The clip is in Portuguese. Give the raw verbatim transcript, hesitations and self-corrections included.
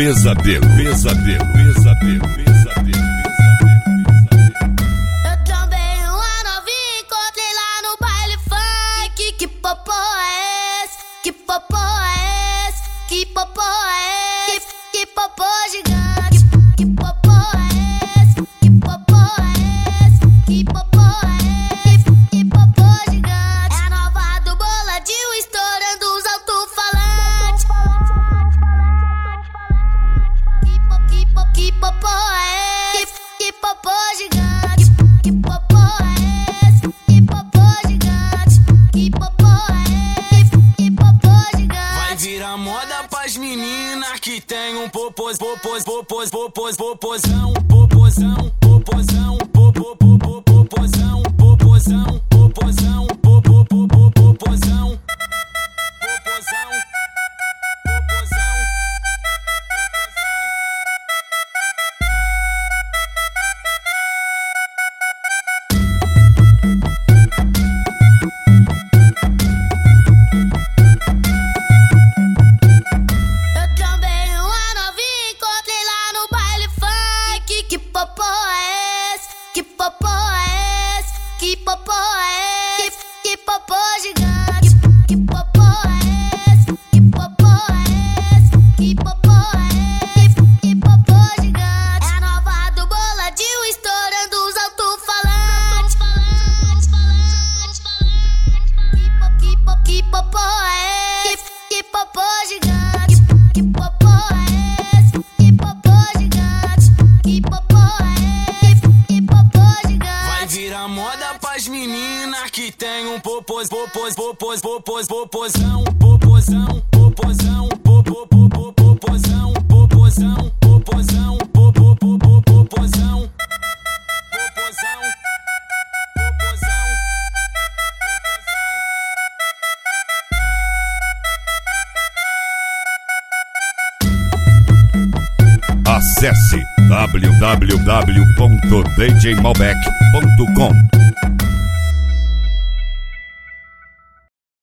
Pesadelo, pesadelo, pesadelo, pesadelo. Eu trombei uma novinha, encontrei lá no baile funk. Que popô é esse? Que popô é esse? Que popô é esse? Que, que popô gigante? Que popô é esse? Que popô é esse? Que popô é esse? Que popô gigante? É a nova do boladinho, estourando os alto-falantes. Que po- que po- que popô é esse? Que popô gigante? Que popô é esse? Que popô gigante? Que popô é esse? Que popô gigante? Vai virar moda pras meninas que tem um popôs, popôs, popôs, popôs, popôzão, popôzão, popôzão, popô, popô, popôzão, popôzão, popôzão, popô, popô, popôzão, popôzão, popôzão. Eu trombei uma novinha, encontrei lá no baile funk. Que popô é esse? Que popô é esse? Que popô é esse? Que popô gigante? Que popô é esse? Que popô é esse? Que popô é esse? Que popô gigante? É a nova do boladinho, estourando os alto-falantes. Que po- que po- que popô é esse? Que popô gigante? Que popô é esse? Que popô gigante? Que popô é esse? Que popô gigante? Vai virar moda pras meninas que tem um popôs, popôs, popôs, popôs, popôzão, popôzão, popôzão, popô, popô, popôzão, popôzão, popôzão, popô, popô, popôzão, popôzão, popôzão. Acesse w w w ponto d j malbec ponto com.